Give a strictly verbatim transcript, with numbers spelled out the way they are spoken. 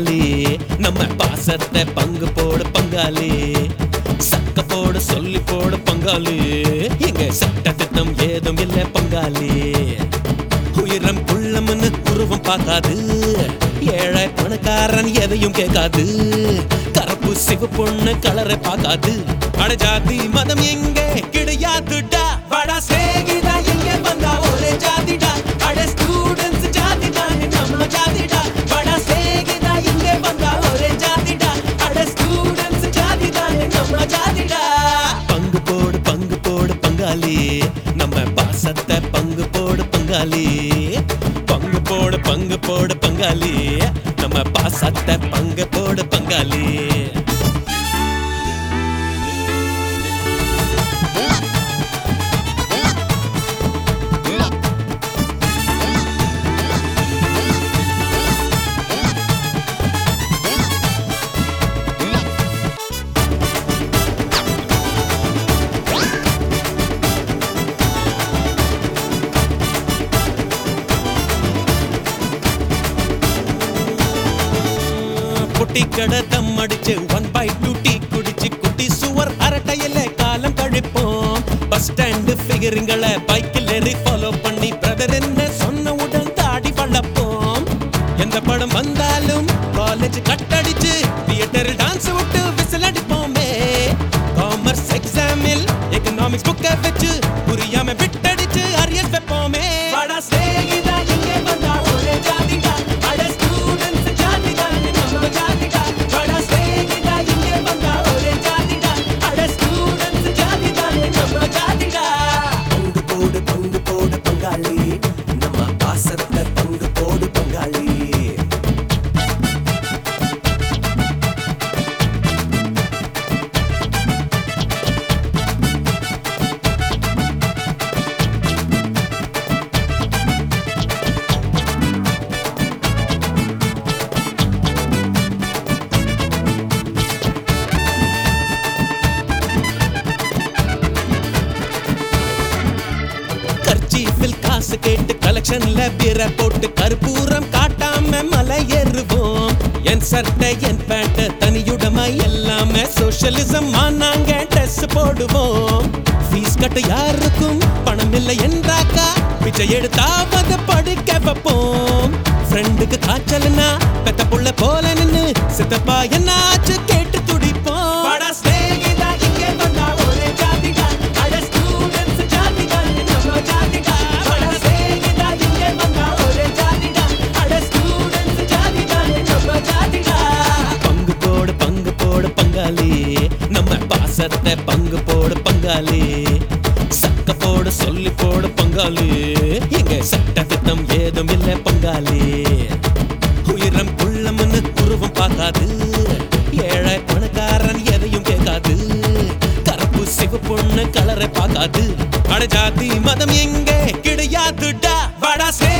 பங்காளி நம்ம பாசத்தை பங்கு போடு பங்காளி சக்க போடு சொல்லி போடு பங்காளி எங்க சட்ட திட்டம் ஏதும் இல்ல பங்காளி உயிரம் குள்ளம்னு உருவம் பார்க்காது ஏழை பணக்காரன் எதையும் கேட்காது கருப்பு சிவ பொண்ணு கலரை பார்க்காது அட ஜாதி மதம் எங்கே கிடையாதுடா வடா சேகிதா எங்க வந்தா ஒரே ஜாதிடா அட ஸ்டூடண்ட்ஸ் ஜாதி தானே நம்ம ஜாதிடா வடா சேகிதா எங்க வந்தா ஒரே ஜாதிடா அட ஸ்டூடண்ட்ஸ் ஜாதி தானே நம்ம ஜாதிடா பங்கு போடு பங்கு போடு பங்காளி நம்ம பாசத்தை பங்கு போடு பங்காளி பங்கு போடு பங்கு போடு பங்காளி நம்ம பாசத்தை பங்கு போடு பங்காளி குட்டி கடை தம் அடிச்சு ஒன் பை டூ டீ குடிச்சு குட்டி சுவர் அரட்டையில காலம் கழிப்போம் பஸ் ஸ்டாண்டு ஃபிகரிங்களை பைக்கில் ஏறி ஃபாலோ பண்ணி பிரதர் என்ன சொன்னவுடன் தாடி வளர்ப்போம் எந்த படம் வந்தாலும் காலேஜ் கட்டடிச்சு தியேட்டரில் டான்ஸ் விட்டு விசில் அடிப்போமே காமர்ஸ் எக்ஸாமில் எக்கனாமிக்ஸ் புக்கை வச்சு புரியாம விட்டடிச்சு அரியஸ் வைப்போமே வடா சேகிதா எங்கே வந்தா ஒரே ஜாதிடா அட ஸ்டூடண்ட்ஸ் ஜாதி தானே நம்ம ஜாதிடா வடா சேகிதா எங்கே வந்தா ஒரே ஜாதிடா அட ஸ்டூடண்ட்ஸ் ஜாதி தானே நம்ம ஜாதிடா பங்கு போடு பங்கு போடு பங்காளி நம்ம பாசத்தை பங்கு போடு பங்காளி காசு கேட்டு கலெக்ஷன்ல பிற போட்டு கற்பூரம் காட்டாம மலை ஏறுவோம் என் சட்டை என் பேண்ட் தனியுடமை எல்லாமே சோஷியலிசம் நாங்க ட்ரெஸ் போடுவோம் ஃபீஸ் கட்ட யாருக்கும் பணம் இல்லை என்றாக்கா பிச்சை எடுத்தாவது படிக்க வைப்போம் ஃப்ரெண்டுக்கு காய்ச்சல்னா பெத்த புள்ள போல நின்னு சித்தப்பா என்ன ஆச்சு கேட்டு துடிப்போம் நம்ம பாசத்தை பங்கு போடு பங்காளி சக்க போடு சொல்லி போடு பங்காளி எங்க சட்ட திட்டம் ஏதும் இல்ல பங்காளி உயிரம் குள்ளம்னு உருவம் பார்க்காது ஏழை பணக்காரன் எதையும் கேட்காது கருப்பு சிவ பொண்ணு கலரை பார்க்காது அட ஜாதி மதம் எங்கே கிடையாதுடா வடா